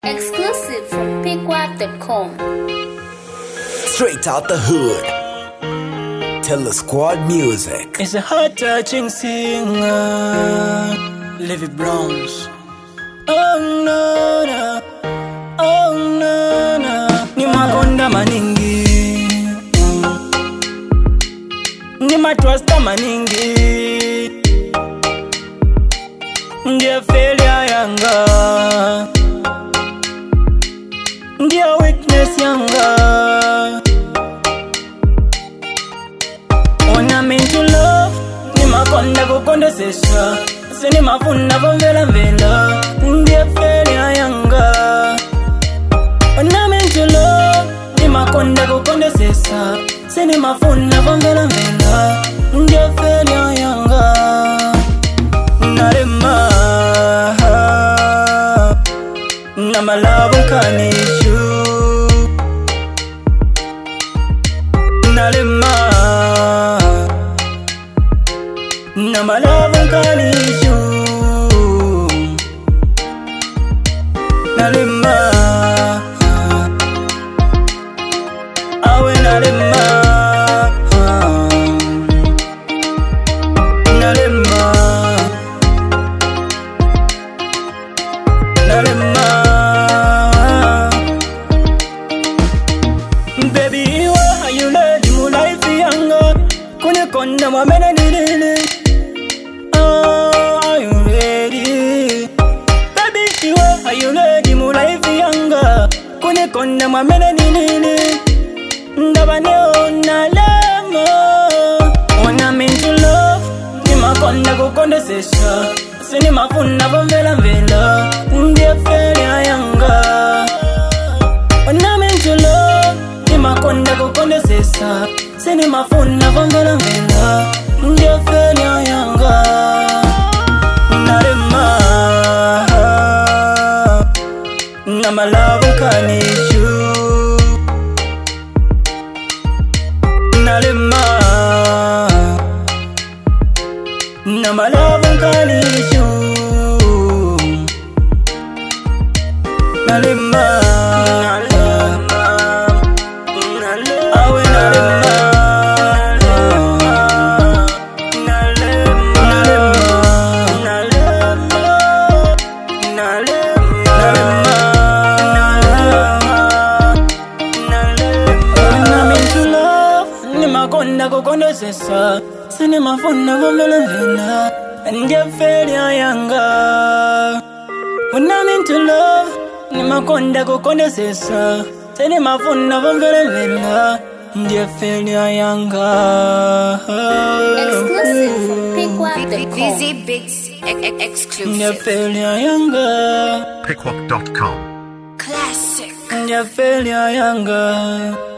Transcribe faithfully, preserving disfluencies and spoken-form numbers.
Exclusive from pickwap dot com. Straight out the hood. Tiller Squad music. It's a heart-touching singer, Livy Browns. Oh no no, oh no no. Ni makonda maningi, ni matwasta maningi, ndiye failure yanga, ndiye weakness yanga. When I'm into love, ni makonda kukonda sesha, sini mafuna vomvela mvela, ndiye failure yanga. When I'm into love, ni makonda kukonda sesha, sini mafuna vomvela mvela, ndiye failure yanga. Narema, na malavu kanishu. Narema, na malavu kanishu. Narema, awe narema, narema, narema. Baby, why are you letting my life younger? Kune konda mwamena nilili. Oh, are you ready? Baby, why are you letting my life younger? Kune konda mwamena nilili. Ndabane ona lamo. When I'm into love, ni makonda kukonda sesha, sini mafuna vomvela mvela, ndiye failure yanga. When I'm into love, ni makonda kukonda sesha, sini mafuna vomvela mvela, ndiye failure yanga. Narema, na malavu kanishu. Narema, na malavu kanishu. Narema, awe narema, narema, when I'm into love, ni makonda kukonda sesa, sini mafuna vomvela mvela, ndiye failure yanga. When I'm into love, ni makonda kukonda sesa, sini mafuna vomvela mvela, ndiye failure yanga. Exclusive from pickwap dot com. Busy Bigs Ndiye exclusive. failure yanga, pickwap dot com. Classic. ndiye failure yanga.